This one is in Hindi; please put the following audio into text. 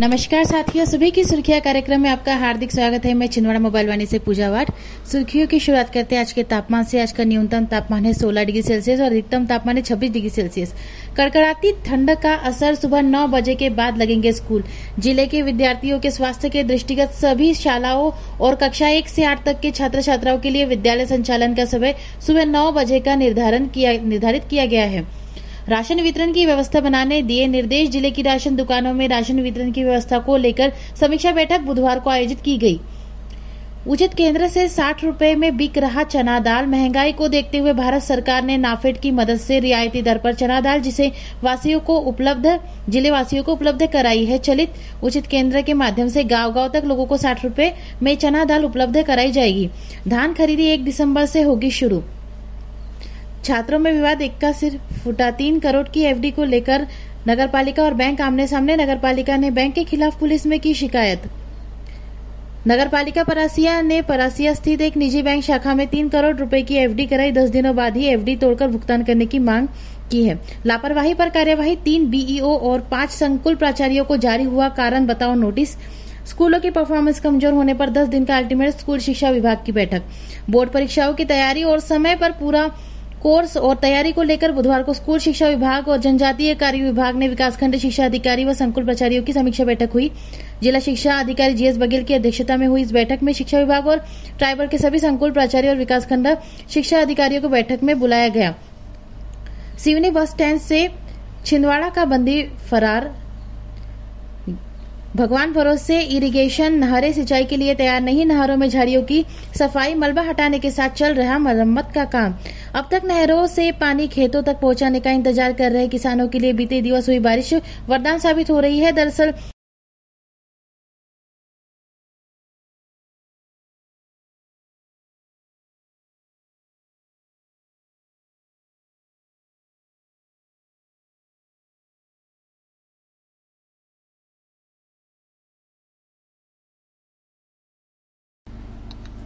नमस्कार साथियों, सुबह की सुर्खियां कार्यक्रम में आपका हार्दिक स्वागत है। मैं छिंदवाड़ा मोबाइल वाणी से पूजा वाट। सुर्खियों की शुरुआत करते हैं आज के तापमान से। आज का न्यूनतम तापमान है 16 डिग्री सेल्सियस और अधिकतम तापमान है 26 डिग्री सेल्सियस। कड़कड़ाती ठंड का असर सुबह 9 बजे के बाद लगेंगे स्कूल। जिले के विद्यार्थियों के स्वास्थ्य के दृष्टिगत सभी शालाओं और कक्षा 1 से 8 तक के छात्र छात्राओं के लिए विद्यालय संचालन का समय सुबह 9 बजे का निर्धारित किया गया है। राशन वितरण की व्यवस्था बनाने दिए निर्देश। जिले की राशन दुकानों में राशन वितरण की व्यवस्था को लेकर समीक्षा बैठक बुधवार को आयोजित की गई। उचित केंद्र से 60 रुपए में बिक रहा चना दाल। महंगाई को देखते हुए भारत सरकार ने नाफेड की मदद से रियायती दर पर चना दाल जिले वासियों को उपलब्ध कराई है। चलित उचित केंद्र के माध्यम से गांव-गांव तक लोगों को 60 रुपए में चना दाल उपलब्ध कराई जाएगी। धान खरीदी 1 दिसंबर से होगी शुरू। छात्रों में विवाद, एक्का सिर फूटा। 3 करोड़ की एफडी को लेकर नगरपालिका और बैंक आमने सामने। नगरपालिका ने बैंक के खिलाफ पुलिस में की शिकायत। नगरपालिका परासिया ने परासिया स्थित एक निजी बैंक शाखा में 3 करोड़ रुपए की एफडी कराई। 10 दिनों बाद ही एफडी तोड़कर भुगतान करने की मांग की है। लापरवाही पर कार्यवाही। 3 बीईओ और 5 संकुल प्राचार्यों को जारी हुआ कारण बताओ नोटिस। स्कूलों की परफॉर्मेंस कमजोर होने पर 10 दिन का अल्टीमेट। स्कूल शिक्षा विभाग की बैठक। बोर्ड परीक्षाओं की तैयारी और समय पर पूरा कोर्स और तैयारी को लेकर बुधवार को स्कूल शिक्षा विभाग और जनजातीय कार्य विभाग ने विकासखंड शिक्षा अधिकारी व संकुल प्राचार्यों की समीक्षा बैठक हुई। जिला शिक्षा अधिकारी जीएस बघेल की अध्यक्षता में हुई इस बैठक में शिक्षा विभाग और ट्राइबल के सभी संकुल प्राचार्य और विकासखंड शिक्षा अधिकारियों को बैठक में बुलाया गया। सिवनी बस स्टैंड से छिंदवाड़ा का बंदी फरार। भगवान भरोसे इरिगेशन नहरें सिंचाई के लिए तैयार नहीं। नहरों में झाड़ियों की सफाई, मलबा हटाने के साथ चल रहा मरम्मत का काम। अब तक नहरों से पानी खेतों तक पहुंचाने का इंतजार कर रहे किसानों के लिए बीते दिवस हुई बारिश वरदान साबित हो रही है। दरअसल